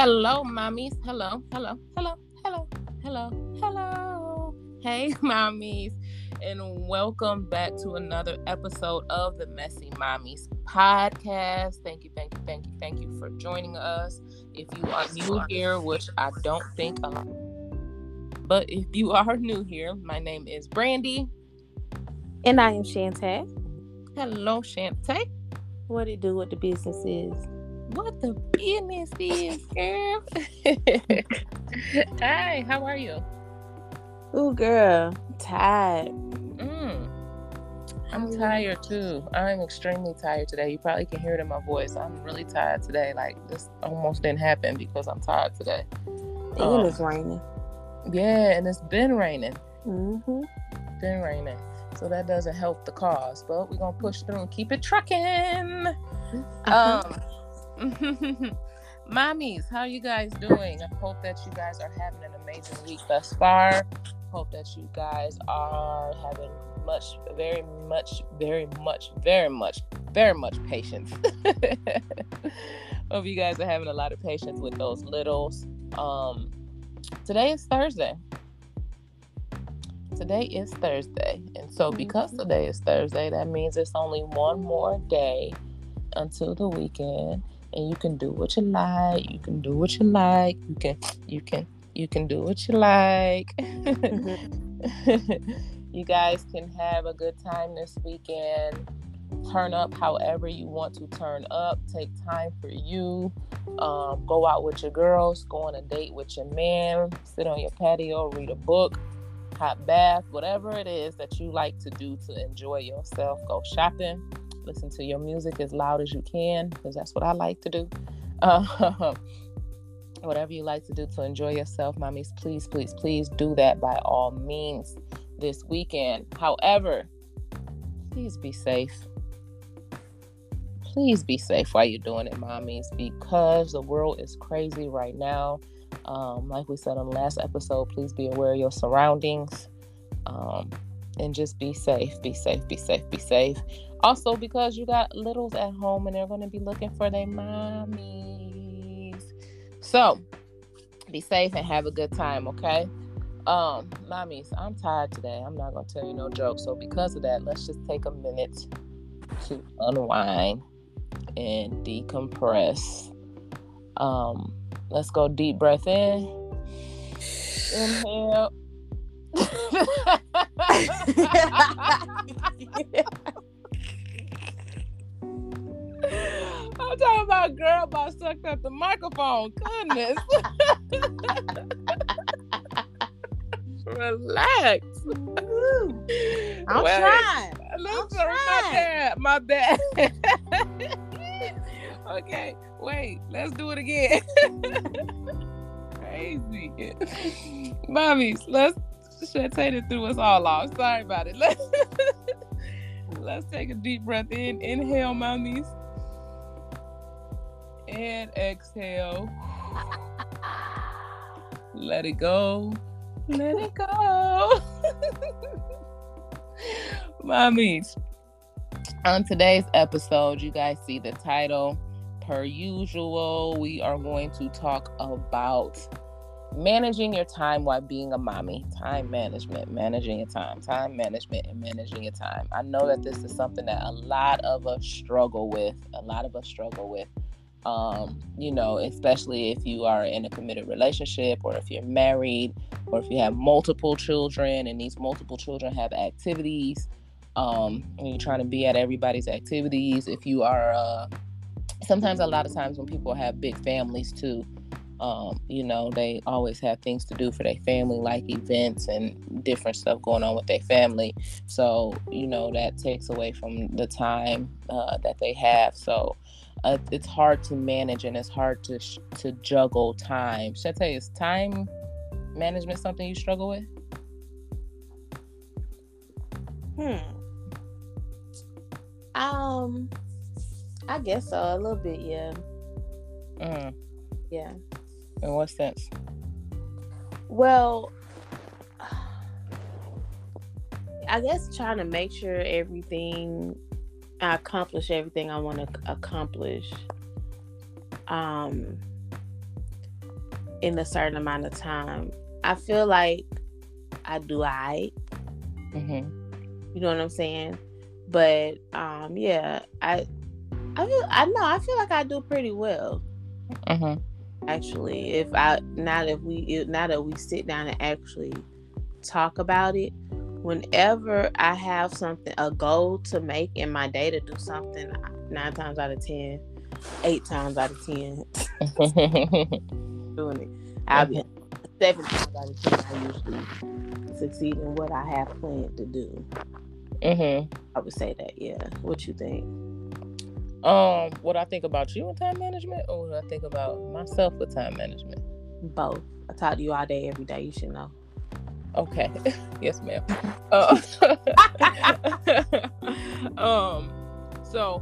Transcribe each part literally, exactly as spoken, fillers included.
Hello, mommies. Hello, hello, hello, hello, hello, hello. Hey, mommies, and welcome back to another episode of the Messy Mommies podcast. Thank you, thank you, thank you, thank you for joining us. If you are new here, which I don't think a lot, but if you are new here, my name is Brandy. And I am Shantae. Hello, Shantae. What it do, what the business is. What the business is, girl. Hi, how are you? Ooh, girl, I'm tired. Mm, I'm tired too. I'm extremely tired today. You probably can hear it in my voice. I'm really tired today. Like, this almost didn't happen because I'm tired today. And Um, it's raining. Yeah, and it's been raining. Mm-hmm. Been raining. So that doesn't help the cause. But we're going to push through and keep it trucking. Uh-huh. Um, Mommies, how are you guys doing? I hope that you guys are having an amazing week thus far. Hope that you guys are having much, very much, very much, very much, very much patience. Hope you guys are having a lot of patience with those littles. Um, today is Thursday. Today is Thursday. And so because today is Thursday, that means it's only one more day until the weekend. And you can do what you like. You can do what you like. You can, you can, you can do what you like. You guys can have a good time this weekend. Turn up however you want to turn up. Take time for you. Um, go out with your girls. Go on a date with your man. Sit on your patio. Read a book. Hot bath. Whatever it is that you like to do to enjoy yourself. Go shopping. Listen to your music as loud as you can, because that's what I like to do. Uh, whatever you like to do to enjoy yourself, mommies, please, please, please do that by all means this weekend. However, please be safe. Please be safe while you're doing it, mommies, because the world is crazy right now. Um, like we said on the last episode, please be aware of your surroundings. Um, and just be safe, be safe, be safe, be safe. Also, because you got littles at home and they're going to be looking for their mommies. So, be safe and have a good time, okay? Um, mommies, I'm tired today. I'm not going to tell you no jokes. So, because of that, let's just take a minute to unwind and decompress. Um, let's go deep breath in. Inhale. I'm talking about girl about sucked up the microphone. Goodness. Relax. I'm Wait. trying. Listen, I'm my bad. My bad. Okay, wait. Let's do it again. Crazy. Mommies, let's Shantae it threw us all off. Sorry about it. Let's, let's take a deep breath in. Inhale, mommies. And exhale. Let it go. Let it go. Mommies, on today's episode, you guys see the title. Per usual, we are going to talk about managing your time while being a mommy. Time management, managing your time, time management, and managing your time. I know that this is something that a lot of us struggle with. A lot of us struggle with. Um, you know, especially if you are in a committed relationship, or if you're married, or if you have multiple children and these multiple children have activities, um, and you're trying to be at everybody's activities. If you are, uh, sometimes a lot of times when people have big families too, um, you know, they always have things to do for their family, like events and different stuff going on with their family. So, you know, that takes away from the time uh, that they have. So, Uh, it's hard to manage and it's hard to sh- to juggle time. Should I tell you, is time management something you struggle with? Hmm. Um, I guess so. A little bit, yeah. Mm. Yeah. In what sense? Well, I guess trying to make sure everything I accomplish everything I want to accomplish. Um, in a certain amount of time. I feel like I do I. Mm-hmm. You know what I'm saying? But um, yeah, I I feel I know I feel like I do pretty well. Mm-hmm. Actually, if I now that we if, now that we sit down and actually talk about it, whenever I have something a goal to make in my day to do something, nine times out of ten, eight times out of ten, doing it. I'll be seven times out of ten. I usually succeed in what I have planned to do. Mm-hmm. I would say that. Yeah. What you think? Um, what I think about you in time management, or what I think about myself with time management? Both. I talk to you all day, every day. You should know. Okay. Yes, ma'am. Uh, um. So.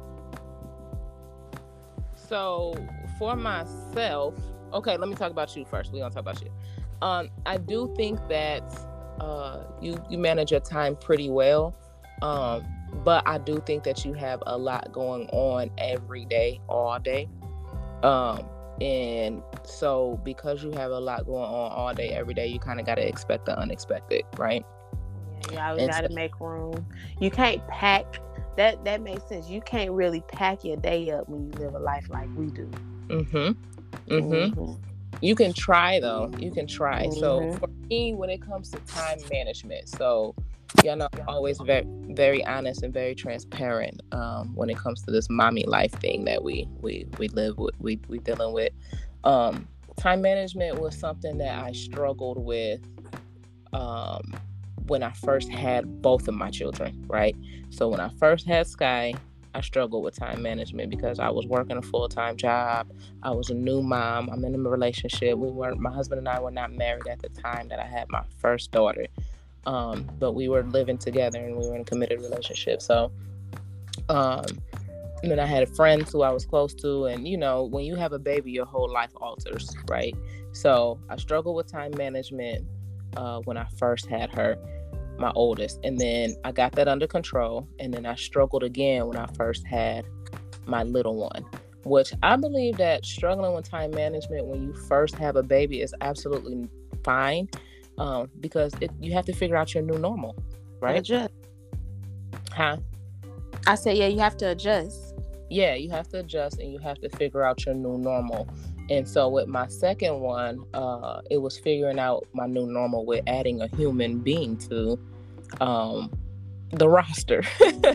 So for myself, okay. Let me talk about you first. We're gonna talk about you. Um, I do think that uh, you you manage your time pretty well. Um. But I do think that you have a lot going on every day, all day. Um, and so because you have a lot going on all day, every day, you kind of got to expect the unexpected, right? Yeah, you always got to so, make room. You can't pack. That that makes sense. You can't really pack your day up when you live a life like we do. Mm-hmm. Mm-hmm. Mm-hmm. You can try, though. You can try. Mm-hmm. So for me, when it comes to time management, so... y'all know I'm always very, very honest and very transparent um, when it comes to this mommy life thing that we we we live with, we we dealing with. Um, time management was something that I struggled with um, when I first had both of my children, right? So when I first had Sky, I struggled with time management because I was working a full-time job. I was a new mom. I'm in a relationship. We weren't. My husband and I were not married at the time that I had my first daughter. Um, but we were living together and we were in a committed relationship. So, um, and then I had friends who I was close to, and you know, when you have a baby, your whole life alters, right? So I struggled with time management uh, when I first had her, my oldest, and then I got that under control, and then I struggled again when I first had my little one. Which I believe that struggling with time management when you first have a baby is absolutely fine. Um, because it, you have to figure out your new normal, right? Adjust. Huh? I said, yeah, you have to adjust. Yeah, you have to adjust and you have to figure out your new normal. And so with my second one, uh, it was figuring out my new normal with adding a human being to um, the roster,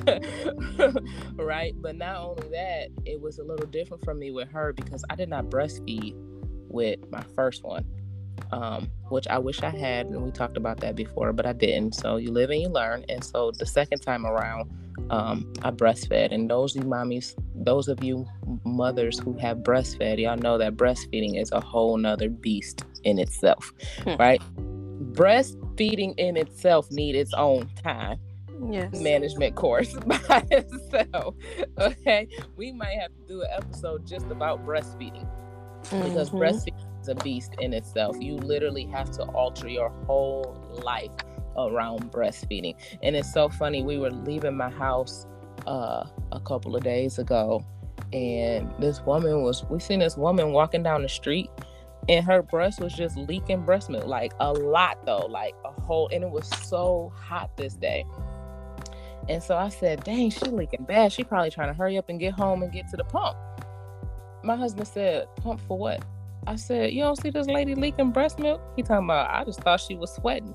right? But not only that, it was a little different for me with her because I did not breastfeed with my first one. Um, which I wish I had, and we talked about that before, but I didn't. So you live and you learn. And so the second time around, um, I breastfed. And those of you mommies, those of you mothers who have breastfed, y'all know that breastfeeding is a whole nother beast in itself, hmm. right? Breastfeeding in itself need its own time. Yes. Management course by itself. Okay, we might have to do an episode just about breastfeeding because mm-hmm. breastfeeding is a beast in itself. You literally have to alter your whole life around breastfeeding. And it's so funny, we were leaving my house uh a couple of days ago, and this woman was we seen this woman walking down the street, and her breast was just leaking breast milk, like a lot though, like a whole, and it was so hot this day. And so I said, dang, she leaking bad. She probably trying to hurry up and get home and get to the pump. My husband said, pump for what? I said, you don't see this lady leaking breast milk? He talking about, I just thought she was sweating.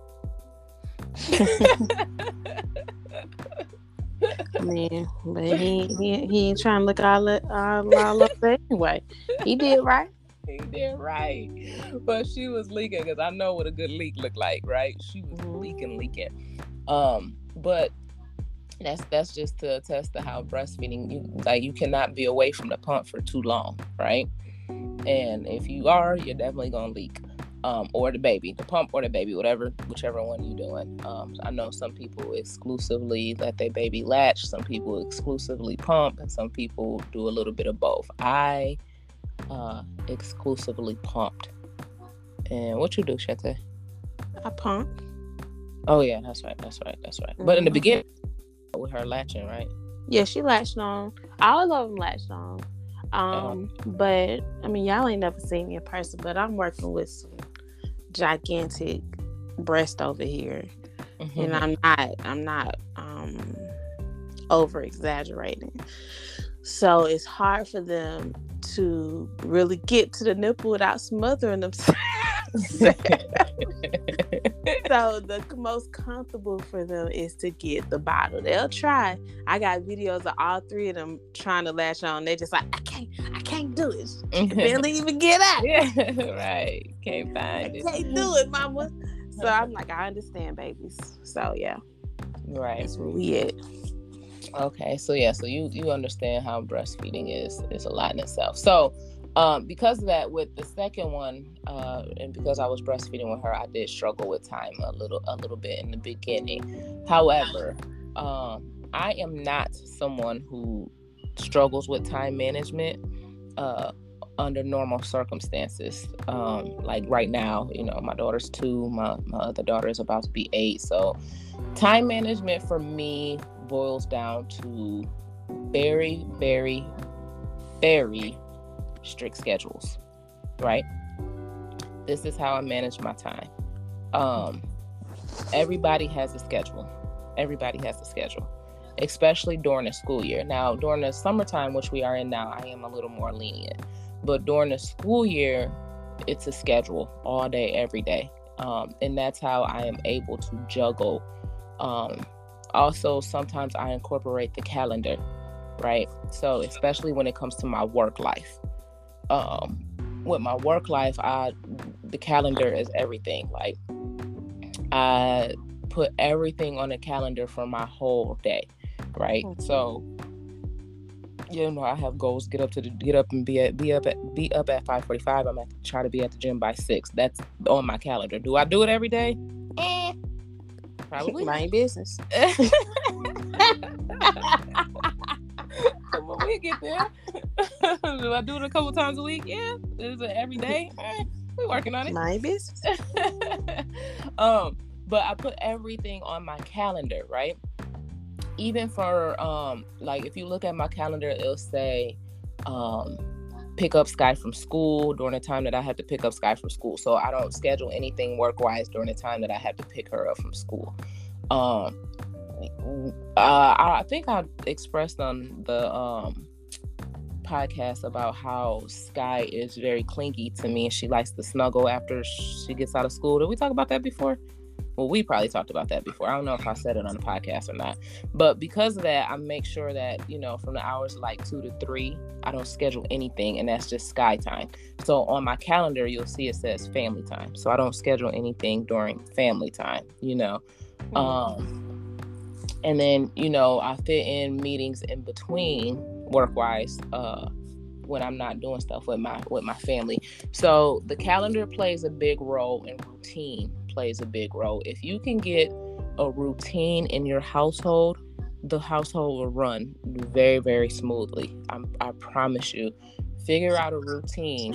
Man, but he, he he ain't trying to look all up, all, all up anyway. He did right. He did right. But she was leaking, because I know what a good leak looked like, right? She was mm-hmm. leaking, leaking. Um, but that's that's just to attest to how breastfeeding, you like you cannot be away from the pump for too long, right? And if you are, you're definitely gonna leak. Um, or the baby, the pump or the baby, whatever, whichever one you're doing. Um, I know some people exclusively let their baby latch, some people exclusively pump, and some people do a little bit of both. I uh, exclusively pumped. And what you do, Shante? I pump. Oh yeah, that's right, that's right, that's right. Mm-hmm. But in the beginning, with her latching, right? Yeah, she latched on. All of them latched on. Um, but I mean, y'all ain't never seen me in person, but I'm working with some gigantic breast over here, mm-hmm. and I'm not, I'm not um, over exaggerating. So it's hard for them to really get to the nipple without smothering themselves. So the most comfortable for them is to get the bottle. They'll try. I got videos of all three of them trying to latch on. They're just like, I can't, I can't do it. I can barely even get out. Yeah, right. Can't find I it. Can't do it, mama. So I'm like, I understand, babies. So yeah, right. That's where we at. Okay, so yeah, so you you understand how breastfeeding is is a lot in itself. So. Um, because of that, with the second one, uh, and because I was breastfeeding with her, I did struggle with time a little, a little bit in the beginning. However, um, I am not someone who struggles with time management uh, under normal circumstances. Um, like right now, you know, my daughter's two, my my other daughter is about to be eight. So, time management for me boils down to very, very, very strict schedules, right? This is how I manage my time. Um, everybody has a schedule. Everybody has a schedule, especially during the school year. Now, during the summertime, which we are in now, I am a little more lenient. But during the school year, it's a schedule all day, every day. Um, and that's how I am able to juggle. Um, also, sometimes I incorporate the calendar, right? So, especially when it comes to my work life. Um, with my work life, I the calendar is everything. Like I put everything on the calendar for my whole day, right? Mm-hmm. So you know, I have goals. Get up to the get up and be at be up at be up at five forty five. I'm at try to be at the gym by six. That's on my calendar. Do I do it every day? Eh, probably my business. When we get there, do I do it a couple times a week? Yeah. Is it every day? Eh, we're working on it. My business. um, but I put everything on my calendar, right? Even for um, like if you look at my calendar, it'll say um, pick up Sky from school during the time that I have to pick up Sky from school. So I don't schedule anything work-wise during the time that I have to pick her up from school. Um, Uh, I think I expressed on the um, podcast about how Sky is very clingy to me and she likes to snuggle after she gets out of school. Did we talk about that before? Well, we probably talked about that before. I don't know if I said it on the podcast or not. But because of that, I make sure that, you know, from the hours like two to three, I don't schedule anything, and that's just Sky time. So on my calendar, you'll see it says family time. So I don't schedule anything during family time, you know. Mm-hmm. Um, and then, you know, I fit in meetings in between work-wise uh, when I'm not doing stuff with my with my family. So the calendar plays a big role, and routine plays a big role. If you can get a routine in your household, the household will run very, very smoothly. I'm, I promise you. Figure out a routine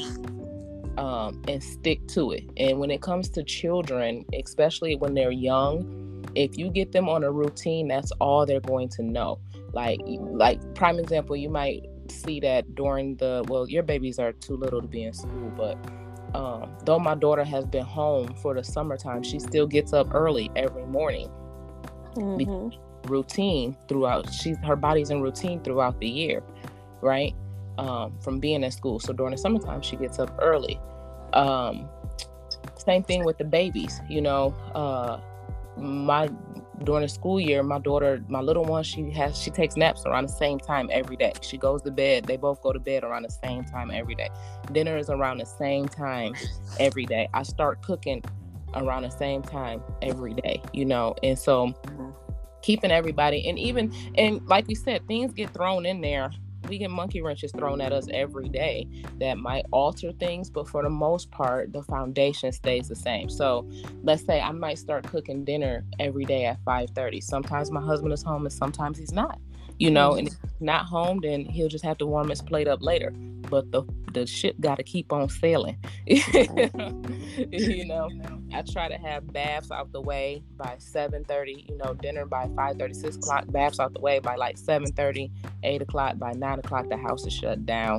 um, and stick to it. And when it comes to children, especially when they're young, if you get them on a routine, that's all they're going to know. Like, like prime example, you might see that during the, well, your babies are too little to be in school, but um, though my daughter has been home for the summertime, she still gets up early every morning. Mm-hmm. Routine throughout, she's her body's in routine throughout the year, right? Um, from being in school. So during the summertime, she gets up early. Um, same thing with the babies, you know, uh, my during the school year, my daughter, my little one, she has she takes naps around the same time every day. She goes to bed. They both go to bed around the same time every day. Dinner is around the same time every day. I start cooking around the same time every day, you know. And so keeping everybody, and even and like we said, things get thrown in there. We get monkey wrenches thrown at us every day that might alter things, but for the most part, the foundation stays the same. So let's say I might start cooking dinner every day at five thirty. Sometimes my husband is home and sometimes he's not, you know, mm-hmm. and if he's not home, then he'll just have to warm his plate up later. But the the ship got to keep on sailing. You know, I try to have baths out the way by seven thirty, you know, dinner by five thirty, six o'clock, baths out the way by like seven thirty, eight o'clock. By nine o'clock, the house is shut down.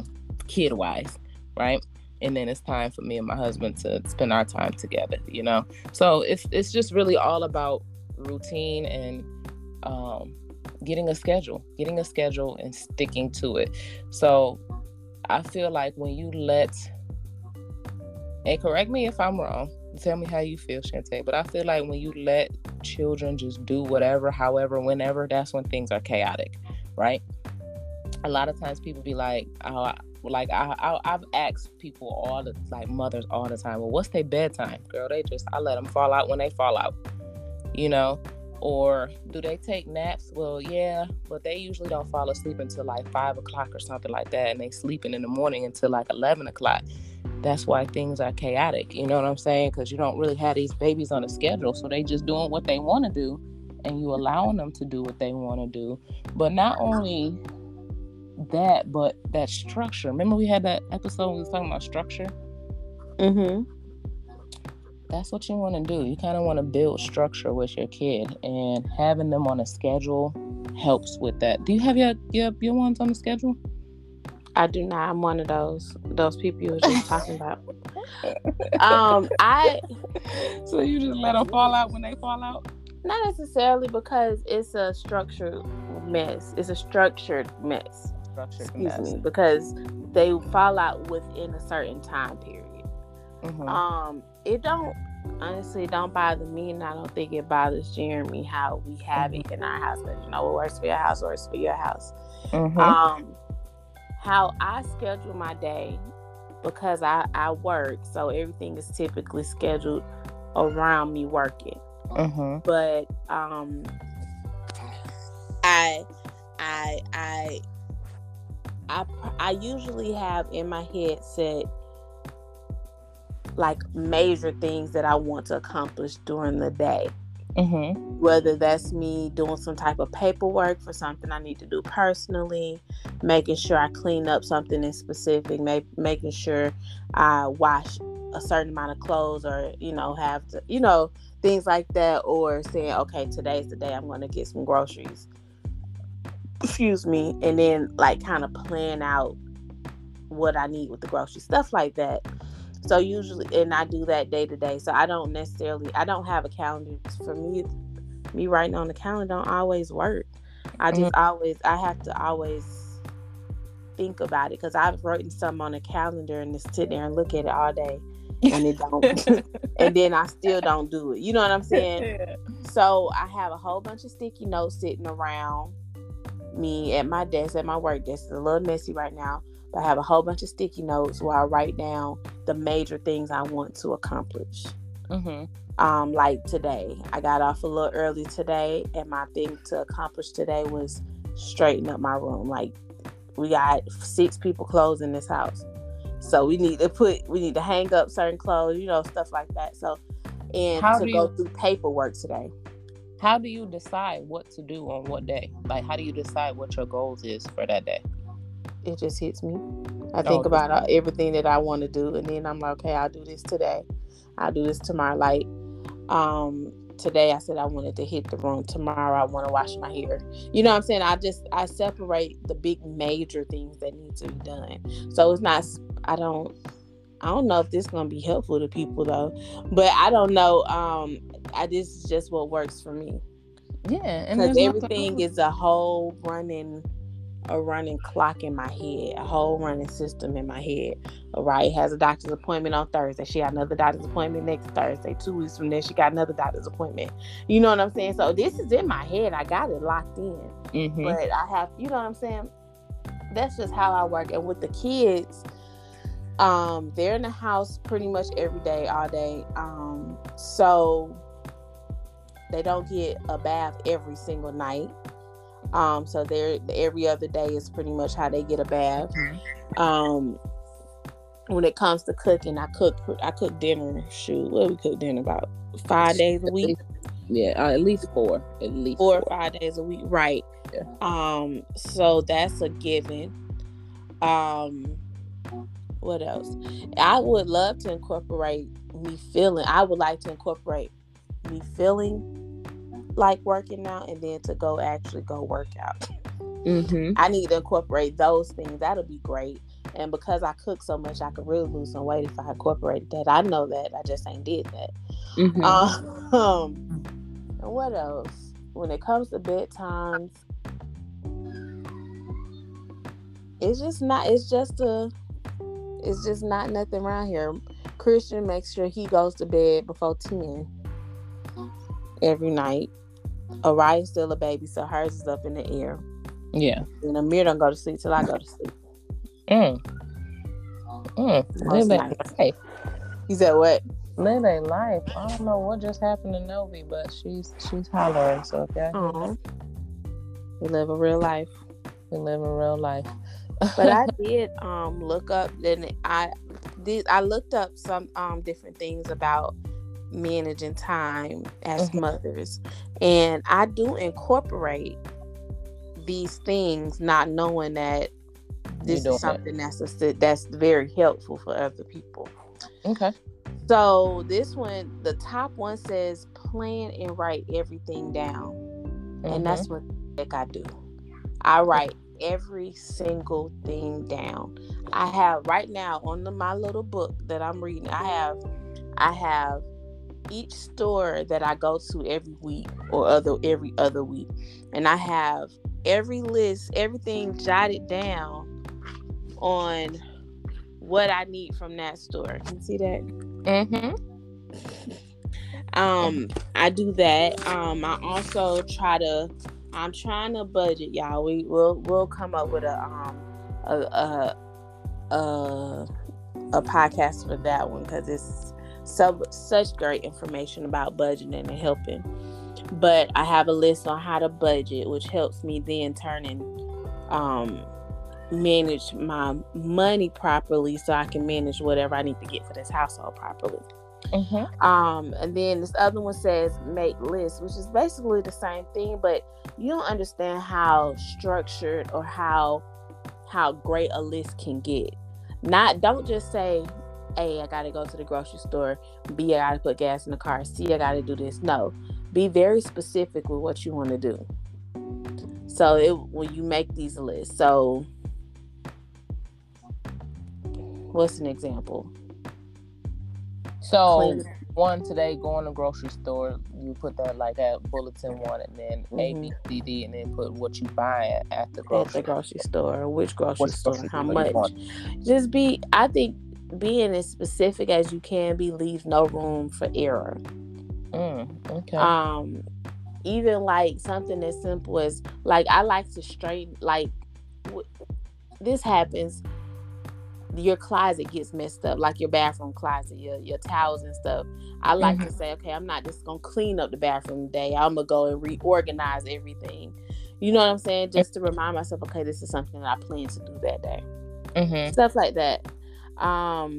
kid wise, right? And then it's time for me and my husband to spend our time together, you know? So it's it's just really all about routine and um, getting a schedule, getting a schedule and sticking to it. So I feel like when you let, and correct me if I'm wrong, tell me how you feel, Shantae, but I feel like when you let children just do whatever, however, whenever, that's when things are chaotic, right? A lot of times people be like, oh, like I, I, I've asked people all the, like mothers all the time, well, what's their bedtime? Girl, they just, I let them fall out when they fall out, you know? Or do they take naps? Well, yeah, but they usually don't fall asleep until like five o'clock or something like that, and they sleeping in the morning until like eleven o'clock. That's why things are chaotic. You know what I'm saying? Because you don't really have these babies on a schedule, so they just doing what they want to do, and you allowing them to do what they want to do. But not only that, but that structure. Remember we had that episode we was talking about structure? Mm-hmm. That's what you want to do. You kind of want to build structure with your kid, and having them on a schedule helps with that. Do you have your your, your ones on the schedule? I do not. I'm one of those those people you were just talking about. Um, I so you just let them fall out when they fall out? Not necessarily, because it's a structured mess. It's a structured mess. Structured Excuse mess. me, because they fall out within a certain time period. Mm-hmm. Um, it don't honestly it don't bother me, and I don't think it bothers Jeremy how we have mm-hmm. it in our house. But you know, what works for your house works for your house. Mm-hmm. Um, how I schedule my day, because I I work, so everything is typically scheduled around me working. Mm-hmm. But um, I I I I I usually have in my head set like major things that I want to accomplish during the day. Mm-hmm. Whether that's me doing some type of paperwork for something I need to do personally, making sure I clean up something in specific, make, making sure I wash a certain amount of clothes, or, you know, have to, you know, things like that, or saying, okay, today's the day I'm going to get some groceries. Excuse me. And then like kind of plan out what I need with the groceries, stuff like that. So usually, and I do that day to day. So I don't necessarily, I don't have a calendar. For me, me writing on the calendar don't always work. I just mm-hmm. always, I have to always think about it, because I've written something on a calendar and just sit there and look at it all day, and it don't, and then I still don't do it. You know what I'm saying? Yeah. So I have a whole bunch of sticky notes sitting around me at my desk, at my work desk. It's a little messy right now. I have a whole bunch of sticky notes where I write down the major things I want to accomplish. Mm-hmm. Um, like today, I got off a little early today, and my thing to accomplish today was straighten up my room. Like, we got six people clothes in this house, so we need to put, we need to hang up certain clothes, you know, stuff like that. So, and how to go you, through paperwork today. How do you decide what to do on what day? Like, how do you decide what your goals is for that day? It just hits me. I think oh, about uh, everything that I want to do, and then I'm like, okay, I'll do this today. I'll do this tomorrow. Like, um, today I said I wanted to hit the room. Tomorrow I want to wash my hair. You know what I'm saying? I just, I separate the big major things that need to be done. So it's not, I don't, I don't know if this is going to be helpful to people though, but I don't know. Um, I, this is just what works for me. Yeah. Because everything is a whole running a running clock in my head, a whole running system in my head. Oriah has a doctor's appointment on Thursday. She got another doctor's appointment next Thursday. Two weeks from there, she got another doctor's appointment. You know what I'm saying? So this is in my head. I got it locked in. Mm-hmm. But I have, you know what I'm saying? That's just how I work. And with the kids, um, they're in the house pretty much every day, all day. Um, so they don't get a bath every single night. Um, so they're every other day is pretty much how they get a bath. Mm-hmm. Um, when it comes to cooking, I cook I cook dinner. Shoot, what do we cook dinner about five days a week? Yeah, uh, at least four. At least four, four or five days a week, right? Yeah. Um, so that's a given. Um, what else? I would love to incorporate me feeling. I would like to incorporate me feeling like working out, and then to go actually go work out. Mm-hmm. I need to incorporate those things. That'll be great. And because I cook so much, I could really lose some weight if I incorporated that. I know that. I just ain't did that. Mm-hmm. Um, and what else? When it comes to bedtimes, it's just not, it's just a, it's just not nothing around here. Christian makes sure he goes to bed before ten every night. Oriah's still a baby, so hers is up in the air. Yeah. And Amir don't go to sleep till I go to sleep. Mm. Mm. Live that life. He said what? Live a life. I don't know what just happened to Novi, but she's she's hollering. So okay. Uh-huh. We live a real life. We live a real life. But I did um look up. Then I did. I looked up some um different things about managing time as mm-hmm. mothers, and I do incorporate these things, not knowing that this is something that. that's a, that's very helpful for other people. Okay. So this one, the top one says plan and write everything down, mm-hmm. and that's what like I do. I write every single thing down. I have right now on the, my little book that I'm reading. I have, I have. each store that I go to every week or other every other week, and I have every list, everything jotted down on what I need from that store. Can you see that? Mm-hmm. Um, I do that. Um, I also try to. I'm trying to budget, y'all. We will we'll come up with a um a a a, a podcast for that one because it's. So, such great information about budgeting and helping. But I have a list on how to budget, which helps me then turn and um, manage my money properly so I can manage whatever I need to get for this household properly. Mm-hmm. Um, and then this other one says make lists, which is basically the same thing, but you don't understand how structured or how how great a list can get. Not don't just say, A, I gotta go to the grocery store. B, I gotta put gas in the car. C, I gotta do this. No, be very specific with what you want to do. So it, when you make these lists, so what's an example? So Clean. One today, going to the grocery store, you put that like at bulletin one, and then mm-hmm. A, B, C, D, and then put what you buy at the grocery, at the grocery store. Which grocery what store? How much? Just be. I think. Being as specific as you can be leaves no room for error. Mm, okay. Um, even like something as simple as like I like to straighten. Like w- this happens. Your closet gets messed up, like your bathroom closet, your your towels and stuff. I like mm-hmm. to say, okay, I'm not just gonna clean up the bathroom today. I'm gonna go and reorganize everything. You know what I'm saying? Just to remind myself, okay, this is something that I plan to do that day. Mm-hmm. Stuff like that. Um,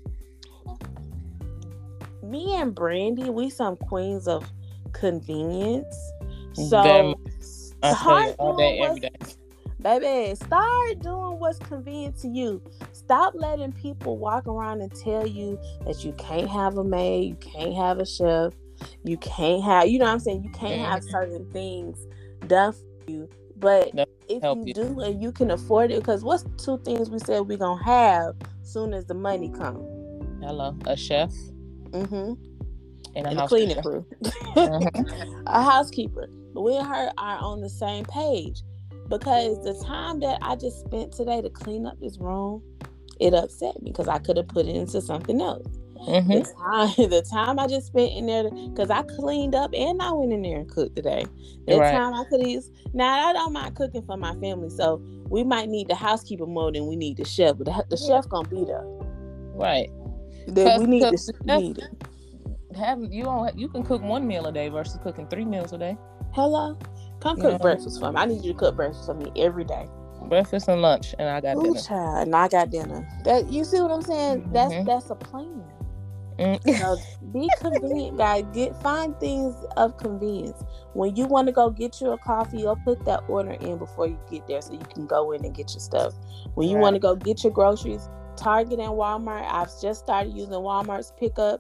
me and Brandy, we some queens of convenience. So Them, I start all day, every day. Baby, start doing what's convenient to you. Stop letting people walk around and tell you that you can't have a maid, you can't have a chef, you can't have, you know what I'm saying? You can't mm-hmm. have certain things done for you. But That'll if you, you do and you can afford it, because what's two things we said we're going to have soon as the money comes? Hello, a chef. Mm-hmm. And a, and a cleaning crew. mm-hmm. A housekeeper. But we and her are on the same page. Because the time that I just spent today to clean up this room, it upset me because I could have put it into something else. Mm-hmm. The, time, the time I just spent in there, because I cleaned up and I went in there and cooked today. The right. time I could have used. Now, I don't mind cooking for my family, so we might need the housekeeper more than we need the chef. But the, the chef gonna be there. Right. Then we need to need it. Have, you, don't, you can cook one meal a day versus cooking three meals a day. Hello? Come cook yeah. breakfast for me. I need you to cook breakfast for me every day. Breakfast and lunch, and I got Ooh, dinner. Child, and I got dinner. That you see what I'm saying? Mm-hmm. That's that's a plan. Mm-hmm. So be convenient, guys. Get find things of convenience. When you want to go get you a coffee, you'll put that order in before you get there, so you can go in and get your stuff. When you right. want to go get your groceries, Target and Walmart. I've just started using Walmart's pickup.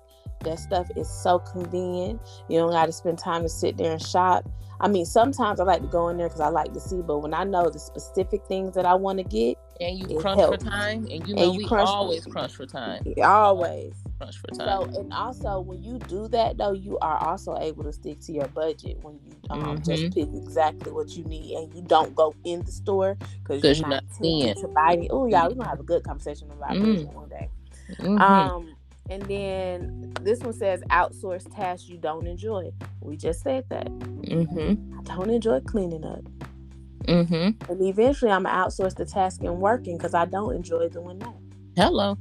That stuff is so convenient. You don't got to spend time to sit there and shop. I mean, sometimes I like to go in there because I like to see, but when I know the specific things that I want to get, and you it crunch helps. for time, and you know and you we crunch, always crunch for time. Always crunch for time. So, and also when you do that though, you are also able to stick to your budget when you um Mhm. just pick exactly what you need, and you don't go in the store because 'Cause you're you're not not tempted seeing. to buy it. Oh, y'all, we're gonna have a good conversation about Mhm. budget one day. Mhm. Um, and then this one says outsource tasks you don't enjoy. We just said that. Mhm. I don't enjoy cleaning up. Mhm. And eventually I'm gonna outsource the task in working because I don't enjoy doing that. Hello.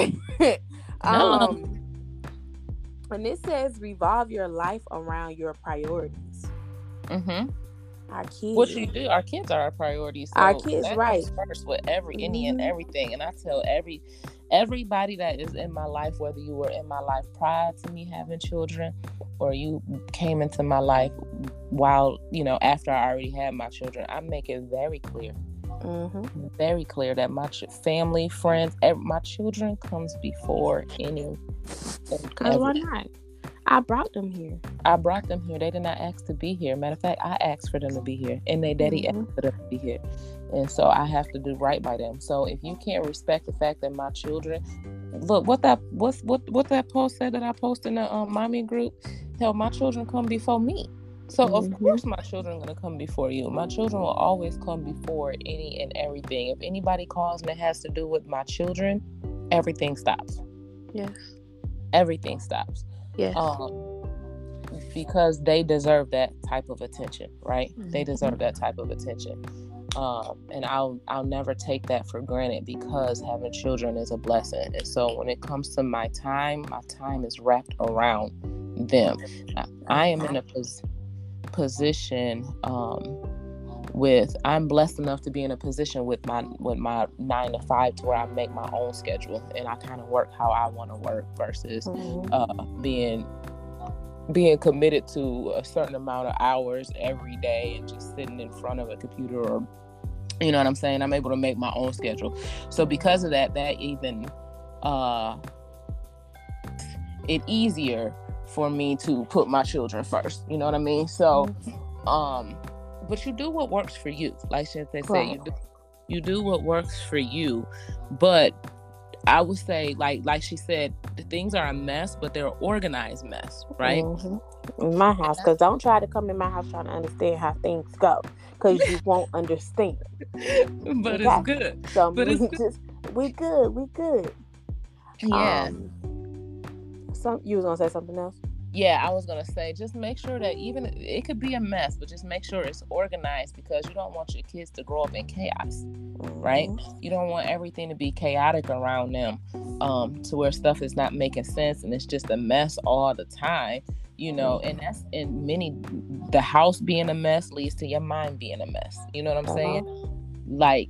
Hello. um, and it says revolve your life around your priorities. Mhm. Our kids. What you do, our kids are our priority. So Our kids, that right? comes first with every any Mhm. and everything. And I tell every everybody that is in my life, whether you were in my life prior to me having children, or you came into my life while, you know, after I already had my children, I make it very clear, Mm-hmm. very clear that my ch- family, friends, every, my children comes before any. and Because why everything. not? I brought them here. I brought them here. They did not ask to be here. Matter of fact, I asked for them to be here, and their daddy Mhm. asked for them to be here. And so I have to do right by them. So if you can't respect the fact that my children, look, what that what's what what that post said that I posted in the um, mommy group, hell, my children come before me. So of Mhm. course my children are gonna come before you. My children will always come before any and everything. If anybody calls and it has to do with my children, everything stops. Yes. Everything stops. Yes. Um, because they deserve that type of attention, right? Mm-hmm. They deserve that type of attention. Um, and I'll I'll never take that for granted because having children is a blessing. And so when it comes to my time, my time is wrapped around them. I, I am in a pos- position um, with I'm blessed enough to be in a position with my with my nine to five to where I make my own schedule and I kind of work how I want to work versus Mm-hmm. uh, being being committed to a certain amount of hours every day and just sitting in front of a computer, or you know what I'm saying? I'm able to make my own schedule. So because of that, that even uh it easier for me to put my children first. You know what I mean? So um but you do what works for you. Like they say, Right. you do you do what works for you. But I would say, like like she said, the things are a mess, but they're an organized mess, right? Mm-hmm. In my house, because don't try to come in my house trying to understand how things go, because you won't understand. But Okay? it's good. So But it's good. just, we good, we good. Yeah. Um, some you was gonna say something else? Yeah, I was gonna say, just make sure that even it could be a mess, but just make sure it's organized because you don't want your kids to grow up in chaos, Mm-hmm. right? You don't want everything to be chaotic around them, um, to where stuff is not making sense and it's just a mess all the time, you know. And that's in many. The house being a mess leads to your mind being a mess. You know what I'm saying? Uh-huh. Like,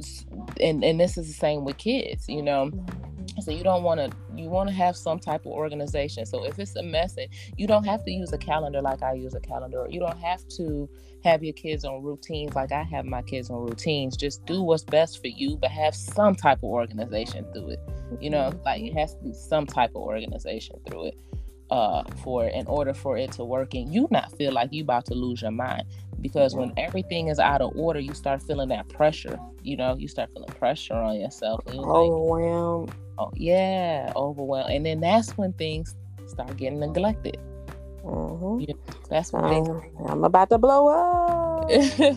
and and this is the same with kids, you know. So you don't want to, you want to have some type of organization. So if it's a mess, and you don't have to use a calendar like I use a calendar. You don't have to have your kids on routines like I have my kids on routines. Just do what's best for you, but have some type of organization through it. You know, like it has to be some type of organization through it uh, for in order for it to work and you not feel like you about to lose your mind. Because when everything is out of order, you start feeling that pressure. You know, you start feeling pressure on yourself. And you're Overwhelmed. Like, oh, yeah, overwhelmed. And then that's when things start getting neglected. Mm-hmm. You know, that's when um, things... I'm about to blow up.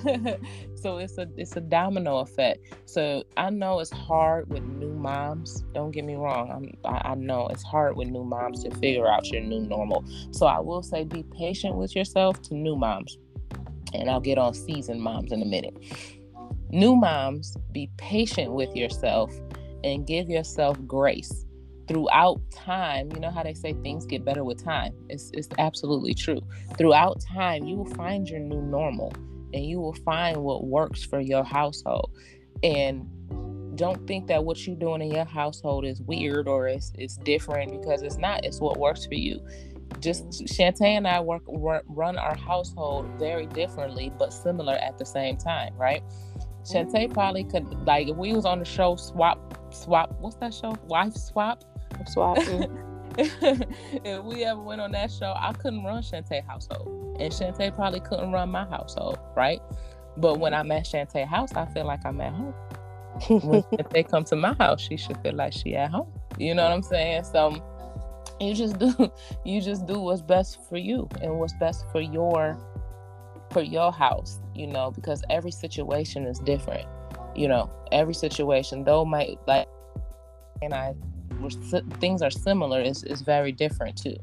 So it's a it's a domino effect. So I know it's hard with new moms. Don't get me wrong. I'm, I, I know it's hard with new moms to figure out your new normal. So I will say be patient with yourself to new moms. And I'll get on seasoned moms in a minute. New moms, be patient with yourself and give yourself grace throughout time. You know how they say things get better with time. It's, it's absolutely true. Throughout time, you will find your new normal and you will find what works for your household. And don't think that what you're doing in your household is weird or it's, it's different, because it's not. It's what works for you. Just Shantae and I work run our household very differently but similar at the same time, right? Shantae probably could, like, if we was on the show swap swap what's that show? Wife Swap? Swap. if we ever went on that show, I couldn't run Shantae household, and Shantae probably couldn't run my household, right? But when I'm at Shantae house, I feel like I'm at home. When Shantae come to my house, she should feel like she at home. You know what I'm saying? So you just do, you just do what's best for you and what's best for your, for your house. You know, because every situation is different. You know, every situation, though might like, and I, things are similar, is is very different too.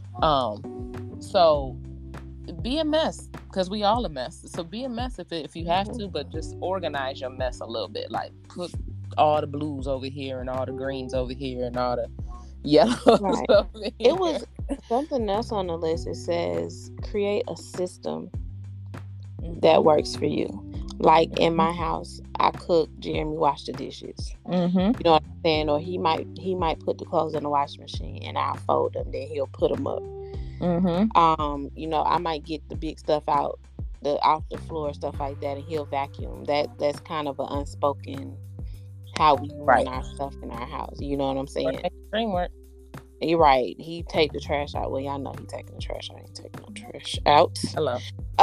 Um, so be a mess, because we all a mess. So be a mess if it, if you have to, but just organize your mess a little bit. Like put all the blues over here and all the greens over here and all the yellows right. over here. It was something else on the list. It says create a system mm-hmm. that works for you. Like mm-hmm. in my house, I cook, Jeremy wash the dishes. Mm-hmm. You know what I'm saying? Or he might he might put the clothes in the washing machine and I'll fold them. Then he'll put them up. Mm-hmm. Um, you know, I might get the big stuff out the off the floor, stuff like that, and he'll vacuum. That that's kind of an unspoken how we right. run our stuff in our house. You know what I'm saying? Framework. You're right. He take the trash out. Well, y'all know he taking the trash out. He ain't taking no trash out. Hello.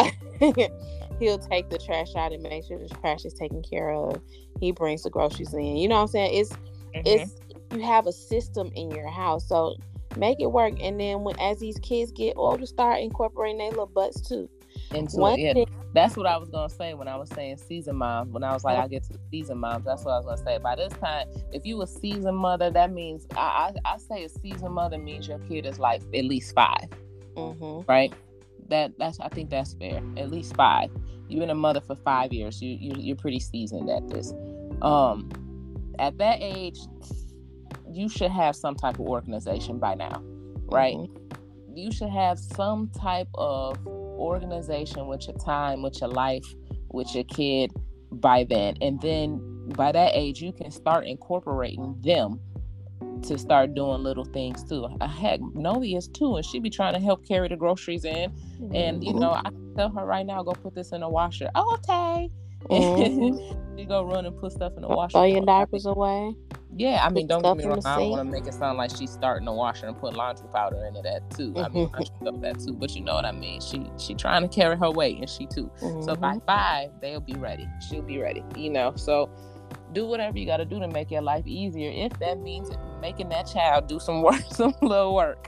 He'll take the trash out and make sure the trash is taken care of. He brings the groceries in. You know what I'm saying? It's mm-hmm. it's you have a system in your house, so make it work. And then when as these kids get older, start incorporating their little butts too. Into One it, yeah. Thing, that's what I was gonna say when I was saying season mom. When I was like, I get to the season moms, that's what I was gonna say. By this time, if you a season mother, that means I I, I say a season mother means your kid is like at least five, mm-hmm. right? That that's I think that's fair. At least five. You've been a mother for five years. You, you you're pretty seasoned at this. Um, at that age, you should have some type of organization by now, right? Mm-hmm. You should have some type of organization with your time, with your life, with your kid by then. And then by that age, you can start incorporating them to start doing little things too. Uh, heck, Novi is too, and she be trying to help carry the groceries in. Mm-hmm. And you know, I tell her right now, go put this in the washer. Oh, okay. Mm-hmm. She go run and put stuff in the washer. Throw your diapers away. Yeah, I mean, don't get me wrong. I don't want to make it sound like she's starting the washer and put laundry powder into that too. Mm-hmm. I mean, I should that too, but you know what I mean. She she trying to carry her weight, and she too. Mm-hmm. So by five, they'll be ready. She'll be ready. You know, so do whatever you got to do to make your life easier. If that means making that child do some work, some little work.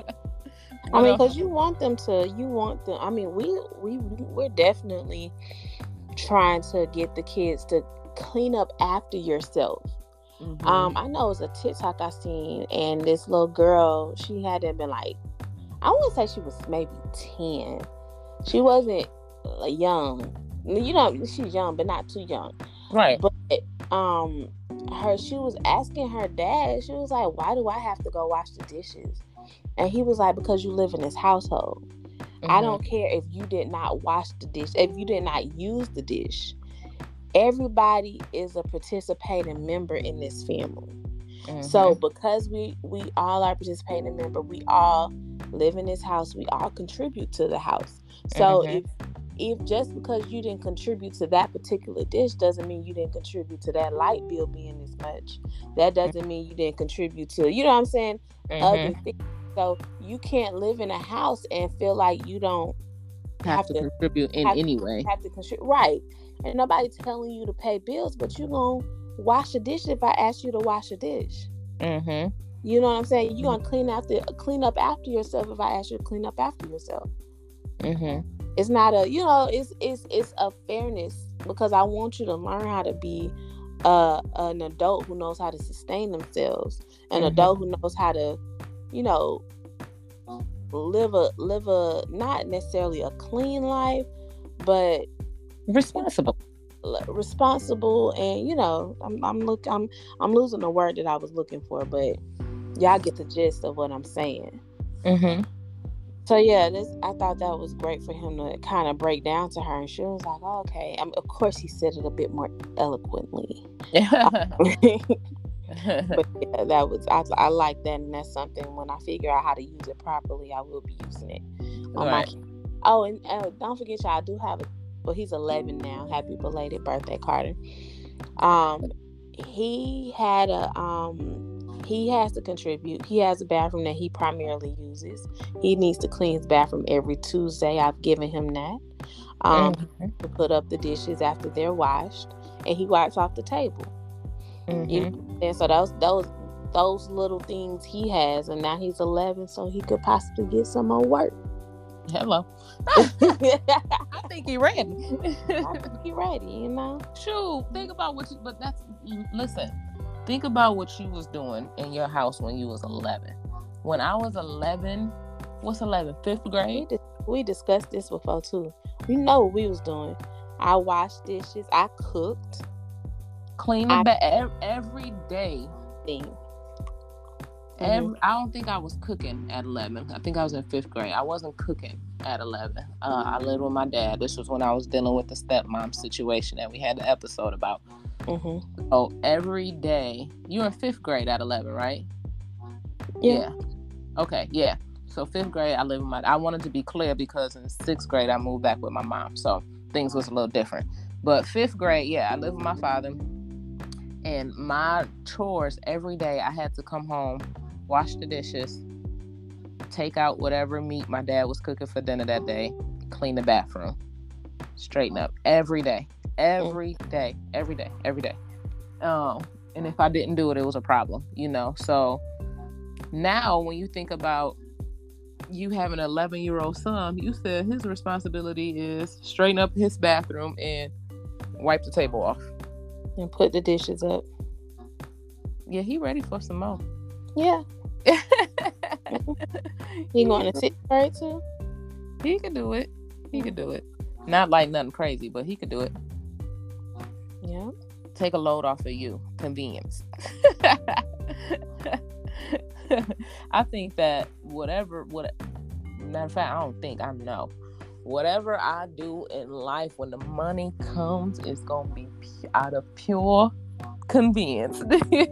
I mean, because you want them to, you want them. I mean, we we we're definitely trying to get the kids to clean up after yourself. Mm-hmm. Um, I know it was a TikTok I seen, and this little girl, she hadn't been like, I want to say she was maybe ten. She wasn't uh, young. You know, she's young, but not too young. Right. But um, her, she was asking her dad. She was like, "Why do I have to go wash the dishes?" And he was like, "Because you live in this household. Mm-hmm. I don't care if you did not wash the dish, if you did not use the dish. Everybody is a participating member in this family. Mm-hmm. So because we we all are participating member, we all live in this house. We all contribute to the house. So mm-hmm. if if just because you didn't contribute to that particular dish doesn't mean you didn't contribute to that light bill being this much. That doesn't mean you didn't contribute to, you know what I'm saying, mm-hmm. other things. So you can't live in a house and feel like you don't have, have to, to contribute in any to, way. Have to contribute, right? And nobody telling you to pay bills, but you gonna wash a dish if I ask you to wash a dish. Mm-hmm. You know what I'm saying? You gonna clean after clean up after yourself if I ask you to clean up after yourself. Mm-hmm. It's not a, you know, it's it's it's a fairness, because I want you to learn how to be uh, an adult who knows how to sustain themselves, an mm-hmm. adult who knows how to, you know, live a live a not necessarily a clean life, but responsible, responsible, and you know, I'm I'm look I'm I'm losing the word that I was looking for, but y'all get the gist of what I'm saying. Mm-hmm. So yeah, this I thought that was great for him to kind of break down to her, and she was like, oh, "Okay." I mean, of course, he said it a bit more eloquently. But yeah, that was I, I like that, and that's something when I figure out how to use it properly, I will be using it. On right. my, oh, and uh, don't forget, y'all, I do have a. Well, he's eleven now. Happy belated birthday, Carter. Um, he had a um he has to contribute. He has a bathroom that he primarily uses. He needs to clean his bathroom every Tuesday. I've given him that. Um, Mm-hmm. to put up the dishes after they're washed, and he wipes off the table. Mm-hmm. You know, and so those those those little things he has, and now he's eleven, so he could possibly get some more work. Hello. I think he ready. I think he ready, you know. Shoot, think about what you. But that's listen. Think about what you was doing in your house when you was eleven. When I was eleven, what's eleven? Fifth grade. We, dis- we discussed this before too. You know what we was doing. I washed dishes. I cooked. Clean the bed every day. Thing. Every, Mhm. I don't think I was cooking at eleven. I think I was in fifth grade. I wasn't cooking at eleven. Uh, I lived with my dad. This was when I was dealing with the stepmom situation that we had the episode about. Mm-hmm. So every day, you were in fifth grade at eleven, right? Yeah. yeah. Okay, yeah. So fifth grade, I lived with my. I wanted to be clear because in sixth grade, I moved back with my mom. So things was a little different. But fifth grade, yeah, I lived with my father. And my chores every day, I had to come home, wash the dishes, take out whatever meat my dad was cooking for dinner that day, clean the bathroom, straighten up every day, every day, every day, every day. Um, and if I didn't do it, it was a problem, you know. So now when you think about you have an eleven-year-old son, you said his responsibility is straighten up his bathroom and wipe the table off. And put the dishes up. Yeah, he ready for some more. Yeah. He going to sixth grade too? He could do it. He could do it. Not like nothing crazy, but he could do it. Yeah. Take a load off of you. Convenience. I think that whatever, what, matter of fact, I don't think, I know. Whatever I do in life, when the money comes, it's going to be p- out of pure convenience.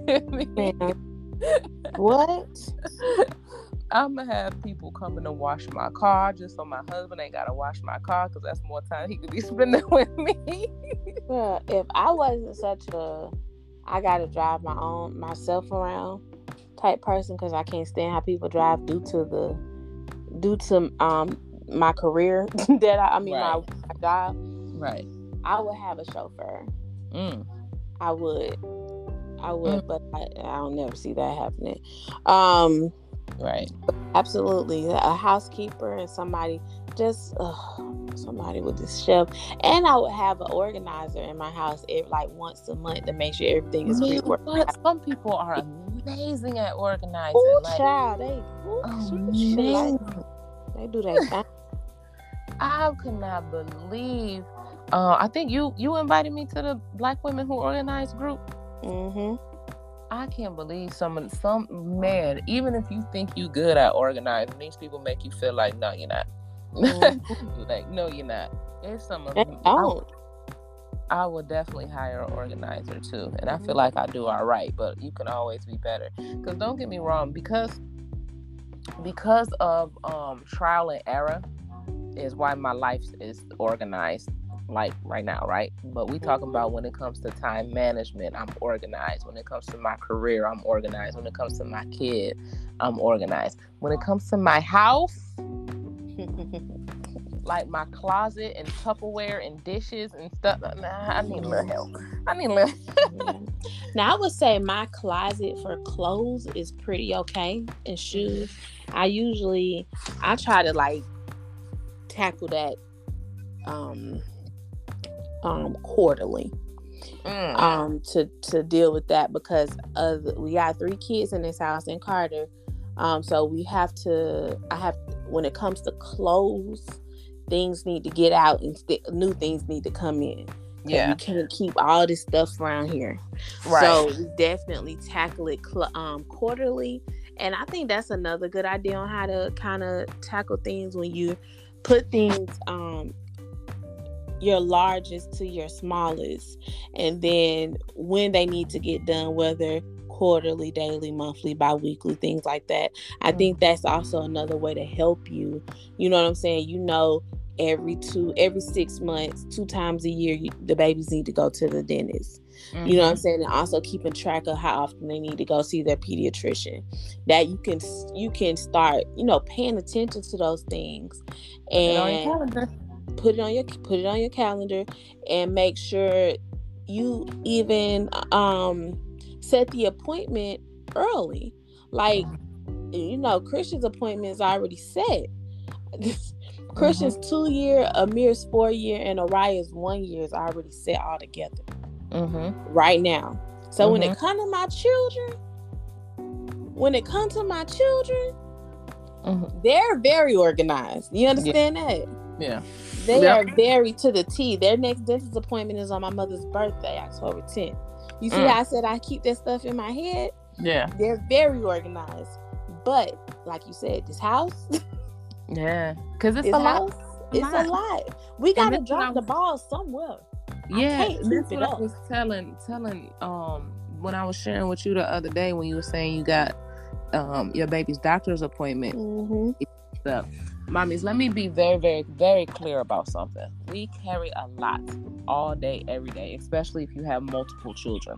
What? I'm going to have people coming to wash my car just so my husband ain't got to wash my car because that's more time he could be spending with me. Well, if I wasn't such a, I got to drive my own, myself around type person because I can't stand how people drive due to the, due to, um, my career that I, I mean Right. my, my job. Right. I would have a chauffeur. Mm. I would. I would, Mm. but I, I don't never see that happening. Um, right. Absolutely, a housekeeper and somebody, just uh, somebody with this chef, and I would have an organizer in my house every, like once a month to make sure everything is Man, pre-worked. but some people are amazing at organizing. Ooh, like, child, they, ooh, amazing. shit, like, they do that thing. I could not believe. Uh, I think you you invited me to the Black Women Who Organize group. Mm-hmm. I can't believe some of some man. Even if you think you good at organizing, these people make you feel like no, you're not. Mm-hmm. Like no, you're not. There's some of They them. don't. I, I would definitely hire an organizer too, and Mm-hmm. I feel like I do all right. But you can always be better. Because don't get me wrong, because because of um trial and error is why my life is organized like right now, right? But we talking about when it comes to time management, I'm organized. When it comes to my career, I'm organized. When it comes to my kid, I'm organized. When it comes to my house, like my closet and Tupperware and dishes and stuff, nah, I need a little help. I need a little Yeah. Now I would say my closet for clothes is pretty okay, and shoes. I usually I try to like tackle that um um quarterly mm. um to to deal with that because of we got three kids in this house in Carter, um so we have to I have when it comes to clothes, things need to get out and st- new things need to come in. Yeah, we can't keep all this stuff around here. right. So we definitely tackle it cl- um quarterly, and I think that's another good idea on how to kind of tackle things when you put things um your largest to your smallest, and then when they need to get done, whether quarterly, daily, monthly, bi-weekly, things like that. I think that's also another way to help you. You know what I'm saying? You know, every two, every six months, two times a year, you, the babies need to go to the dentist. Mm-hmm. You know what I'm saying? And also keeping track of how often they need to go see their pediatrician. That you can you can start, you know, paying attention to those things, and put it on your put it on your calendar, and make sure you even um set the appointment early. Like, you know, Christian's appointment is already set. Christian's mm-hmm. two year, Amir's four year, and Araya's one year is already set all together mm-hmm. right now. So mm-hmm. when it comes to my children, when it comes to my children, mm-hmm. they're very organized. You understand yeah. that? Yeah. They yep. are very to the T. Their next dentist appointment is on my mother's birthday, October tenth. You see mm. how I said I keep that stuff in my head? Yeah. They're very organized. But like you said, this house. yeah. Because it's this a house, lot. It's a lot. We got to drop was, the ball somewhere. Yeah. That's what up. I was telling, telling, um, when I was sharing with you the other day when you were saying you got um your baby's doctor's appointment. Mm-hmm. So, mommies, let me be very, very, very clear about something. We carry a lot all day, every day, especially if you have multiple children.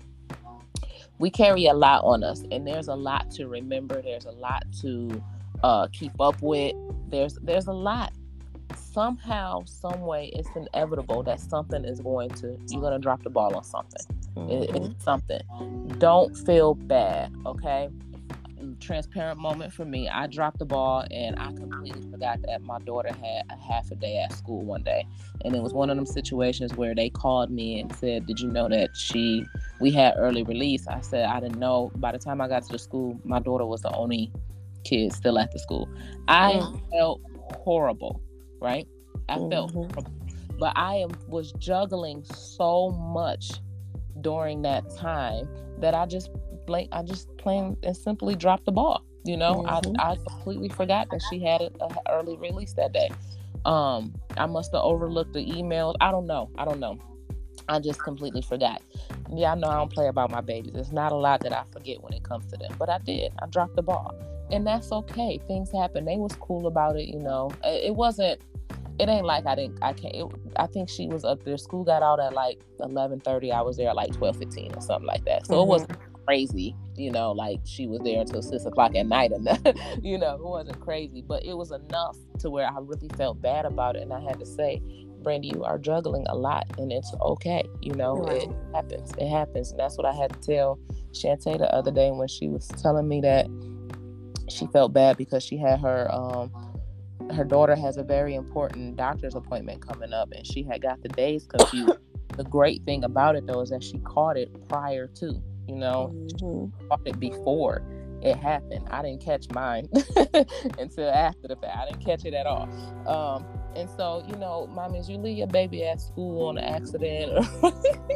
We carry a lot on us, and there's a lot to remember. There's a lot to uh, keep up with. There's there's a lot. Somehow, some way, it's inevitable that something is going to, you're going to drop the ball on something. Mm-hmm. It, it's something. Don't feel bad, okay? Transparent moment for me. I dropped the ball and I completely forgot that my daughter had a half a day at school one day, and it was one of them situations where they called me and said, did you know that she we had early release? I said I didn't know. By the time I got to the school, my daughter was the only kid still at the school. I mm. felt horrible, right? I mm-hmm. felt horrible, but I am was juggling so much during that time that I just Like, I just plain and simply dropped the ball. You know, mm-hmm. I I completely forgot that she had an early release that day. Um, I must have overlooked the emails. I don't know. I don't know. I just completely forgot. Yeah, I know I don't play about my babies. There's not a lot that I forget when it comes to them, but I did. I dropped the ball, and that's okay. Things happen. They was cool about it. You know, it wasn't. It ain't like I didn't. I can't. It, I think she was up there. School got out at like eleven thirty. I was there at like twelve fifteen or something like that. So mm-hmm. it wasn't crazy, you know, like she was there until six o'clock at night, and that, you know, it wasn't crazy, but it was enough to where I really felt bad about it, and I had to say, Brandy, you are juggling a lot, and it's okay, you know, right. It happens, it happens, and that's what I had to tell Shantae the other day when she was telling me that she felt bad because she had her, um, her daughter has a very important doctor's appointment coming up, and she had got the days confused. The great thing about it, though, is that she caught it prior to. You know, mm-hmm. caught it before it happened. I didn't catch mine until after the fact. I didn't catch it at all. Um, and so, you know, mommies, you leave your baby at school on an accident, or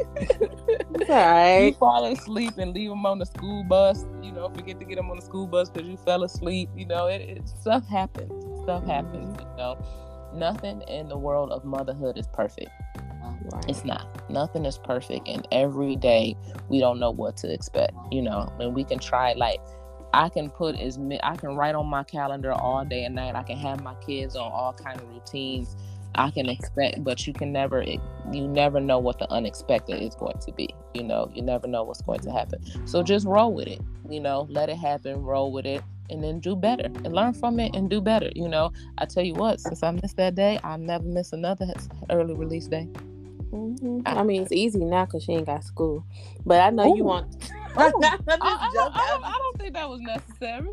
it's all right. You fall asleep and leave them on the school bus. You know, forget to get them on the school bus because you fell asleep. You know, it, it stuff happens. Stuff happens. You know, nothing in the world of motherhood is perfect. Right. It's not. Nothing is perfect, and every day we don't know what to expect. You know, and we can try. Like, I can put as I can write on my calendar all day and night. I can have my kids on all kind of routines. I can expect, but you can never. You never know what the unexpected is going to be. You know, you never know what's going to happen. So just roll with it. You know, let it happen. Roll with it. And then do better and learn from it and do better. You know, I tell you what, since I missed that day, I'll never miss another early release day. Mm-hmm. I, I mean, it's easy now because she ain't got school, but I know Ooh. You want. I, I, I, I, don't, I don't think that was necessary.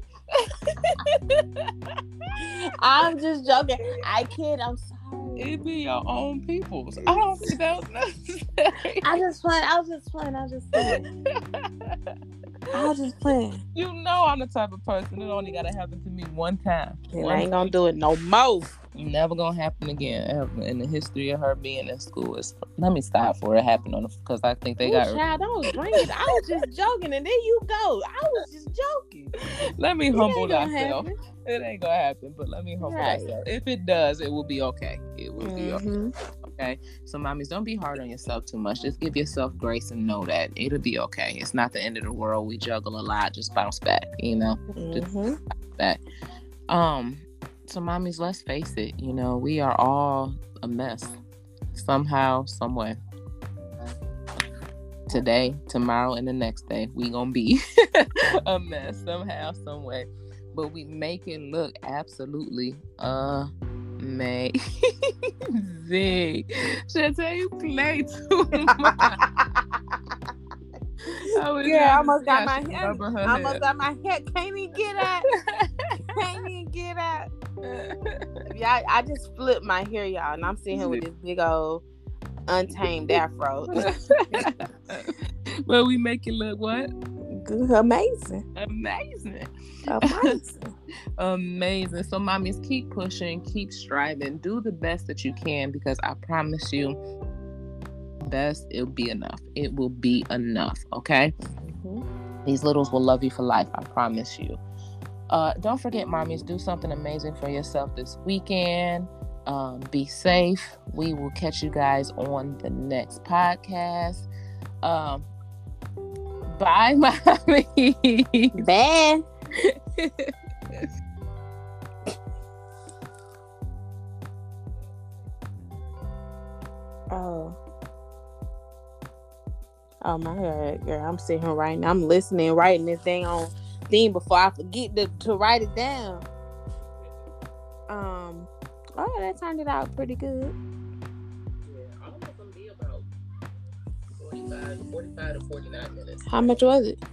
I'm just joking. I kid. I'm sorry. It be your own people's. I don't think that was necessary. I just playing. I was just playing. I was just playing. I was just playing. You know, I'm the type of person that only gotta happen to me one time. And one I ain't gonna do it no more. Never gonna happen again ever in the history of her being in school. Is let me stop for it happened on because I think they Ooh, got. Child, don't bring it. I was just joking, and there you go. I was just joking. Let me it humble myself. It ain't gonna happen, but let me humble right. myself. If it does, it will be okay. It will mm-hmm. be okay. Okay. So, mommies, don't be hard on yourself too much. Just give yourself grace and know that it'll be okay. It's not the end of the world. We juggle a lot. Just bounce back. You know. Mm-hmm. Just bounce back. Um. So, mommies, let's face it, you know, we are all a mess somehow, some way. today, tomorrow, and the next day, we gonna be a mess somehow, some way. But we make it look absolutely amazing. Shantae, you play too much. Yeah, I almost got my head. Almost got my head. Can't even get out. Can't even get out. Yeah, I, I just flipped my hair, y'all, and I'm sitting here with this big old untamed afro. Well, we make it look what? Good, amazing. Amazing. Amazing. Amazing. So, mommies, keep pushing, keep striving, do the best that you can, because I promise you, best, it'll be enough. It will be enough. Okay. Mm-hmm. These littles will love you for life. I promise you. Uh, don't forget, mommies, do something amazing for yourself this weekend. Um, be safe. We will catch you guys on the next podcast. Um, bye, mommies. Bye. Oh. Oh my God, girl. I'm sitting here right now. I'm listening, writing this thing on thing before I forget to, to write it down. Um, oh, that turned it out pretty good. Yeah, all of them be about forty-five, forty-five to forty-nine minutes. How much was it?